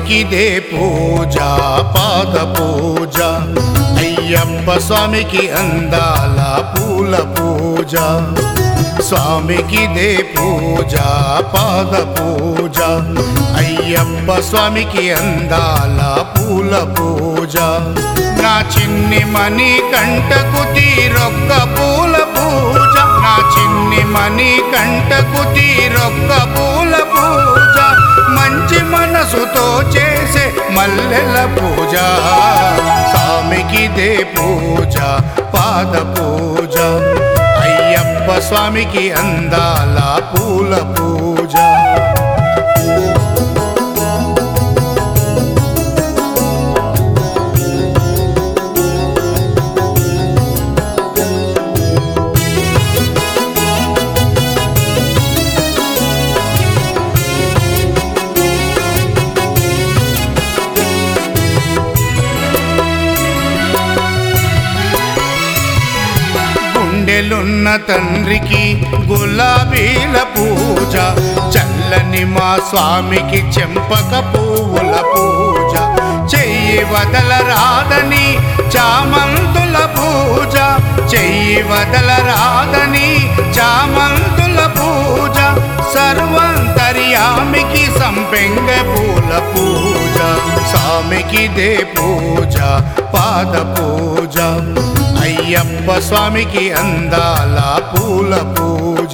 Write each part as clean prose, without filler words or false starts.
స్వామికిదే పూజ పాద పూజ అయ్యప్ప స్వామికి అందాల పూల పూజ స్వామికిదే పూజ పాద పూజ అయ్యప్ప స్వామికి అందాల పూల పూజ నా చిన్ని మణి కంటకు తీరొక్క పూల పూజ నా చిన్ని మణి కంటకు తీరొక్క పూల పూజ మంచి మనసుతో చేసే మల్లెల పూజ స్వామికిదే పూజ పాద పూజ అయ్యప్ప స్వామికి అందాల పూల పూజ గుండెలున్న తండ్రికి గులాబీల పూజ చల్లని మా స్వామికి చెంపక పువ్వుల పూజ చెయ్యి వదలరాదని చామంతుల పూజ చెయ్యి వదలరాదని చామంతుల పూజ సర్వాంతర్యామికి సంపెంగ పూల పూజ స్వామికిదే పూజ పాద పూజ అయ్యప్ప స్వామికి అందాల పూల పూజ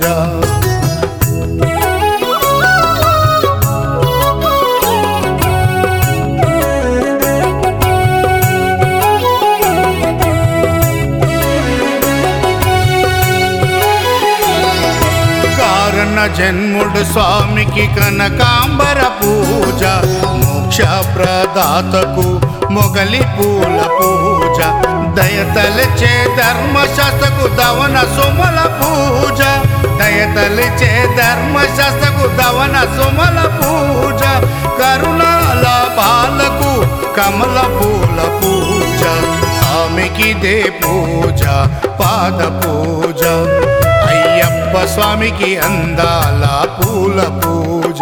కారణ జన్ముడు స్వామికి కనకాంబర పూజ మోక్ష ప్రదాతకు మొగలి పూల పూజ దయతలిచే ధర్మశాస్త్రకు దవన సుమల పూజ దయతలిచే ధర్మశాస్త్రకు దవన సుమల పూజ కరుణాల బాలకు కమల పూల పూజ స్వామికిదే పూజ పాద పూజ అయ్యప్ప స్వామికి అందాల పూల పూజ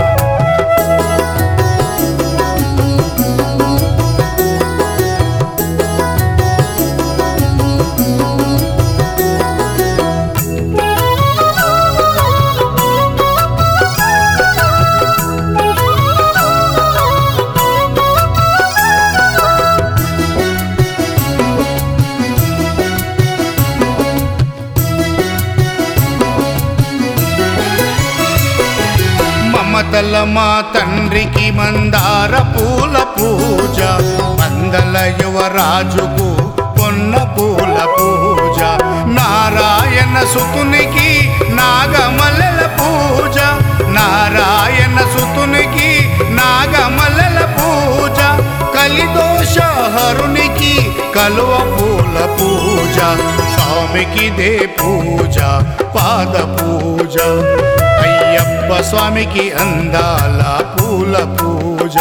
మమతల మా తండ్రికి మందార పూల పూజ మందల యువరాజుకు పొన్న పూల పూజ నారాయణ సుతునికి నాగమల్లెల పూజ నారాయణ సుతునికి నాగమల్లెల పూజ కలిదోష హరునికి కలువ పూల పూజ స్వామికిదే పూజ పాద పూజ అయ్యప్ప స్వామికి అందాల పూల పూజ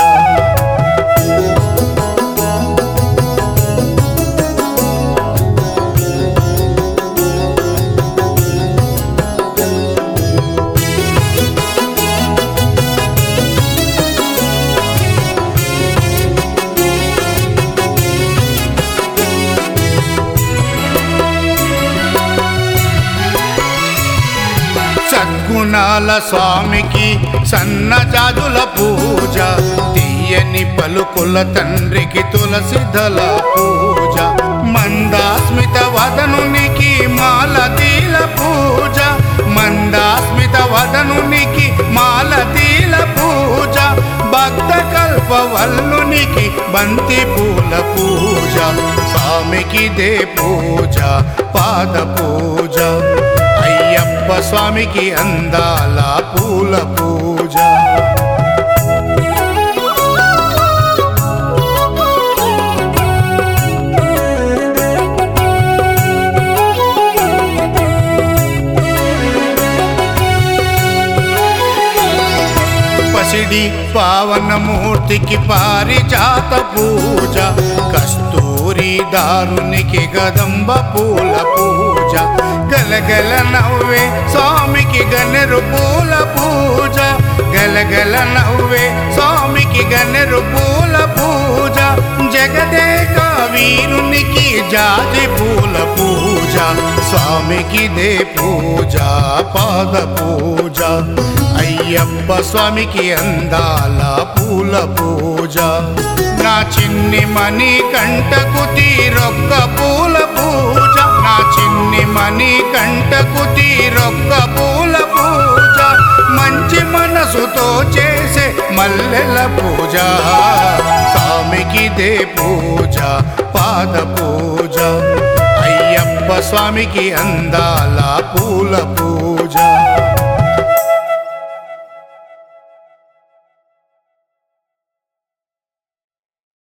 సద్గుణాల స్వామికి సన్నజాజుల పూజ తీయని పలుకుల తండ్రికి తులసిదల పూజ మందాస్మిత వదనునికి మాలతీల పూజ మందాస్మిత వదనునికి మాలతీల పూజ భక్త కల్పవల్లునికి బంతి పూల పూజ స్వామికిదే పూజ పాద పూజ అయ్యప్ప స్వామికి అందాల పూల పూజ పసిడి పావనమూర్తికి పారిజాత పూజ కస్తూరి దారునికి గదంబ పూల పూజ గలగల నవ్వే స్వామికి గన్నెరు పూల పూజ గలగల నవ్వే స్వామికి స్వామికి గన్నెరు పూల పూజ, జగదేక వీరునికి జాజి పూల పూజ, స్వామికి దే పూజ పాద పూజ, అయ్యప్ప స్వామికి అందాల పూల పూజ, నా చిన్ని మణి కంటకు తీరొక్క పూల పూజ, నా చిన్ని మణి కంటకు తీరొక్క పూల పూజ, మంచి మనసుతో చేసే మల్లెల పూజ, స్వామికి దే పూజ పాద పూజ, అయ్యప్ప స్వామికి అందాల పూజ.